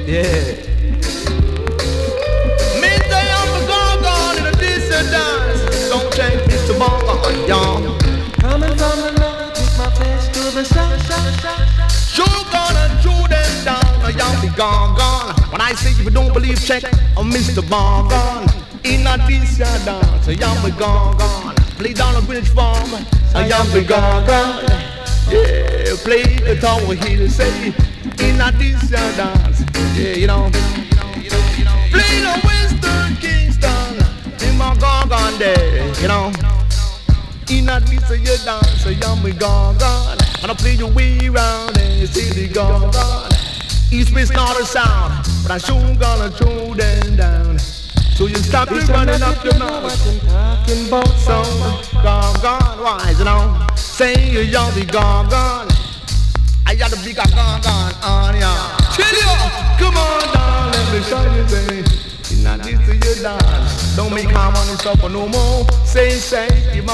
Yeah. Mr. Young Gorgon in a decent dance. Don't change Mr. Gorgon, y'all. Coming from the north, take my face to the south. Sure gonna chew them down, y'all be gone. When I say if you don't believe, check on Mr. Gorgon. In a decent dance, y'all be gone. Play down the British farm, y'all be gone. Yeah, play the Tower Hill, say in a decent dance. Yeah, you know. Play the Western Kingston in my Gorgon day, you know. In a decent dance, y'all be gone. Gonna play your way around and see the Gorgon. East, west, north, and south, but I sure gonna throw them down. So you stop you running up your mouth. So Gorgon wise, you know. Say you y'all be Gorgon. I got the big Gorgon on ya. Chill you. Come on down, let me show you, baby. You're not this to your dance. Don't make harm on yourself no more. Say,